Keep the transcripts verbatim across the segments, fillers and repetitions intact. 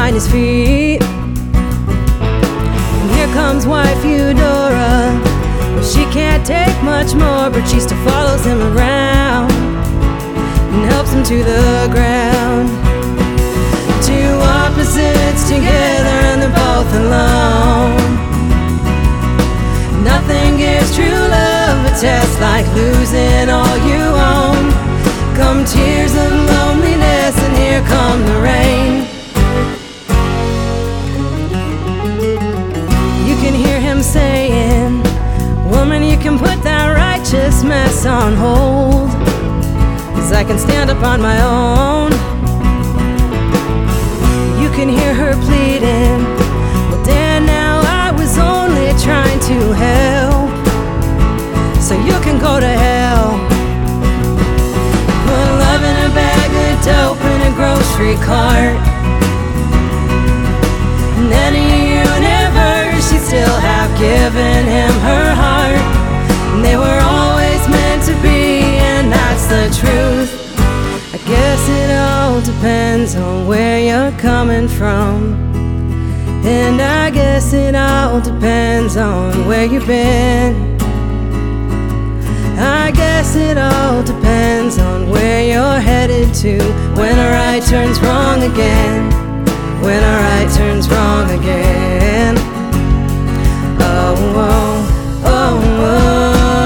find his feet. And here comes wife Eudora. Well, she can't take much more, but she still follows him around and helps him to the ground. Two opposites together and they're both alone. Nothing gives true love a test like losing all you own. Come tears of loneliness and here come the rain. You can hear him saying, woman, you can put that righteous mess on hold, 'cause I can stand up on my own. You can hear her pleading, well Dan, now I was only trying to help, so you can go to hell. Put love in a bag of dope in a grocery cart, and in a universe she'd still have given him her heart. And they were always meant to be, and that's the truth. I guess it all depends on where you're coming from, and I guess it all depends on where you've been. I guess it all depends on where you're headed to when a right turns wrong again, when a right turns wrong again. Oh, oh, oh, oh.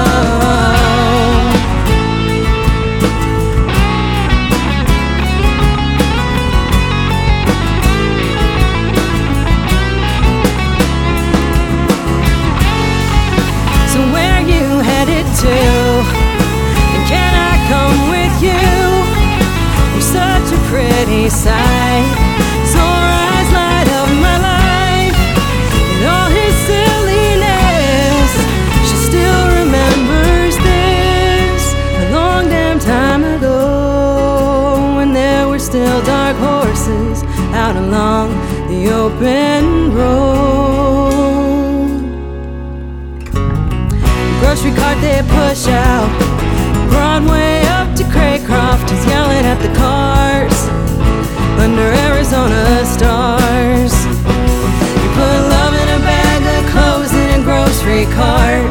So where you headed to? And can I come with you? You're such a pretty sight. Sore eyes light up my life. And all his silliness, she still remembers this. A long damn time ago, when there were still dark horses out along the open road. Grocery cart they push out, Broadway up to Craycroft. He's yelling at the cars under Arizona stars. You put love in a bag of clothes in a grocery cart,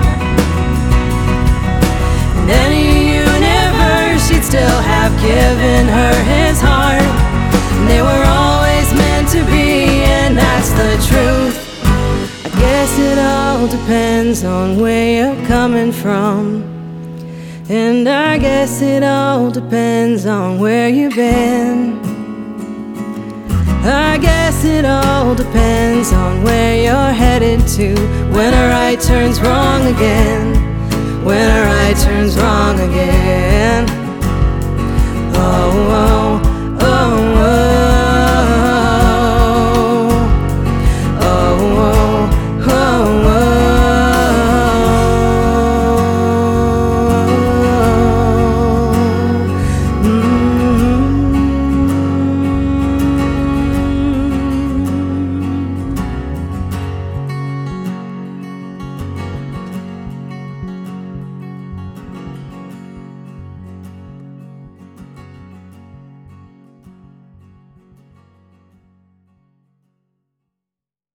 and any universe she'd still have given her his heart. And they were always meant to be, and that's the truth. I guess it all depends on where you're coming from, and I guess it all depends on where you've been. I guess it all depends on where you're headed to when a right turns wrong again, when a right turns wrong again. Oh, oh.